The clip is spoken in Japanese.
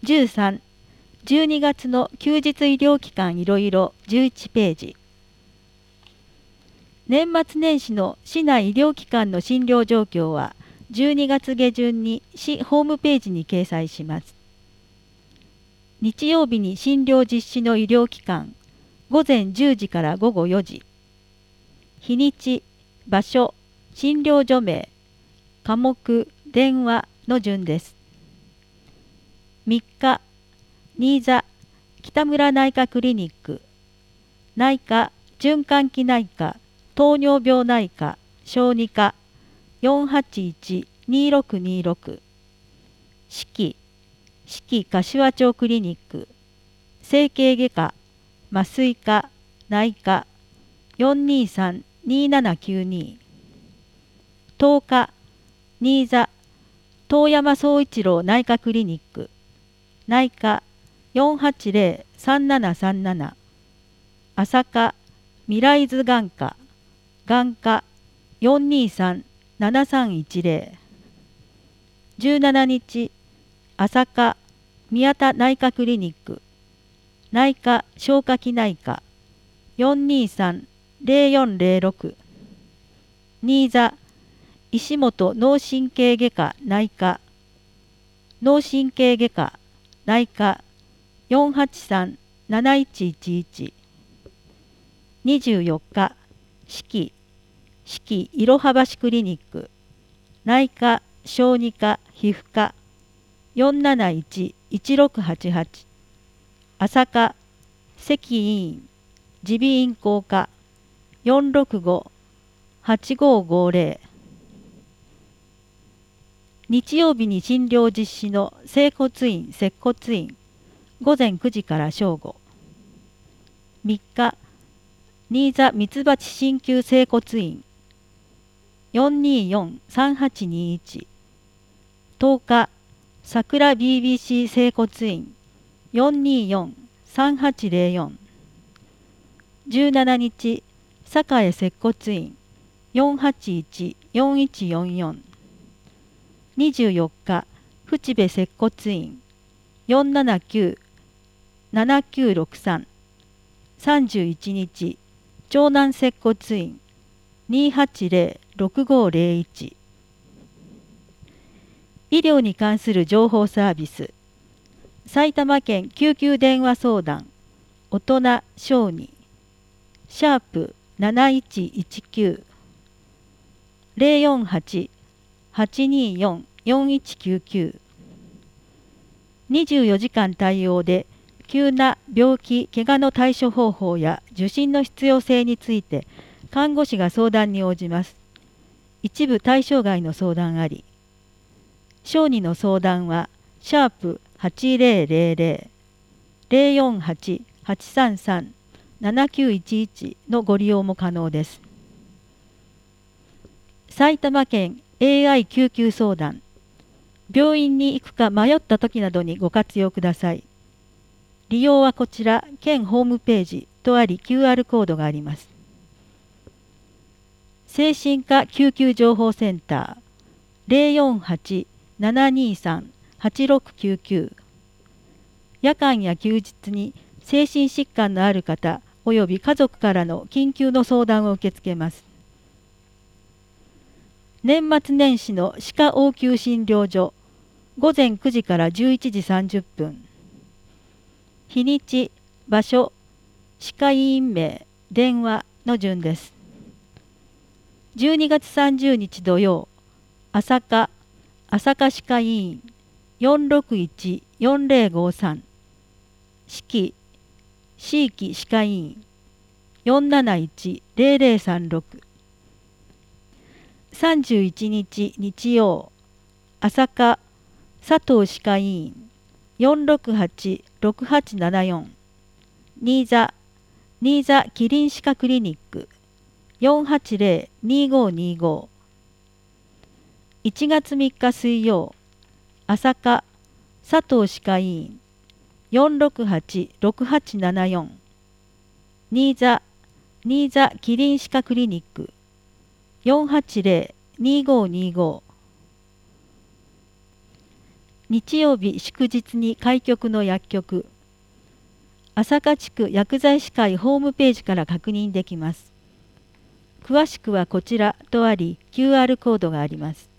13、12月の休日医療機関いろいろ11ページ。年末年始の市内医療機関の診療状況は12月下旬に市ホームページに掲載します。日曜日に診療実施の医療機関、午前10時から午後4時。日にち、場所、診療所名、科目、電話の順です。3日、新座、北村内科クリニック、内科、循環器内科、糖尿病内科、小児科、481-2626。四季柏町クリニック、整形外科、麻酔科、内科、423-2792。10日、新座、遠山総一郎内科クリニック、内科、480-3737。朝霞、未来図眼科、眼科、423-7310。17日、朝霞、宮田内科クリニック、内科消化器内科、423-0406。新座、石本脳神経外科内科、脳神経外科、内科、483-7111。24日、四季いろは橋クリニック、内科小児科皮膚科、471-1688。朝霞、関医院、耳鼻咽喉科、465-8550。日曜日に診療実施の整骨院、接骨院、午前9時から正午。3日、新座ミツバチ鍼灸整骨院、424-3821。10日、桜 BBC 整骨院、424-3804。17日、栄接骨院、481-4144。24日、淵部接骨院、479-7963。31日、長南接骨院、280-6501。医療に関する情報サービス。埼玉県救急電話相談、大人小児、#7119、048-824-4199。24時間対応で、急な病気・怪我の対処方法や受診の必要性について看護師が相談に応じます。一部対象外の相談あり。小児の相談は#8000、048-833-7911のご利用も可能です。埼玉県 AI 救急相談。病院に行くか迷った時などにご活用ください。利用はこちら、県ホームページとあり QR コードがあります。精神科救急情報センター、048-723-8699。夜間や休日に精神疾患のある方および家族からの緊急の相談を受け付けます。年末年始の歯科応急診療所、午前9時から11時30分。日にち、場所、歯科医院名、電話の順です。12月30日土曜、朝霞歯科医院、461-4053。四季歯科医院、471-0036。31日日曜、朝霞佐藤歯科医院、468-6874。新座キリン歯科クリニック、480-2525。1月3日水曜、朝霞佐藤歯科医院、468-6874。新座キリン歯科クリニック、480-2525。 日曜日祝日に開局の薬局、朝霞地区薬剤師会ホームページから確認できます。詳しくはこちらとあり、QR コードがあります。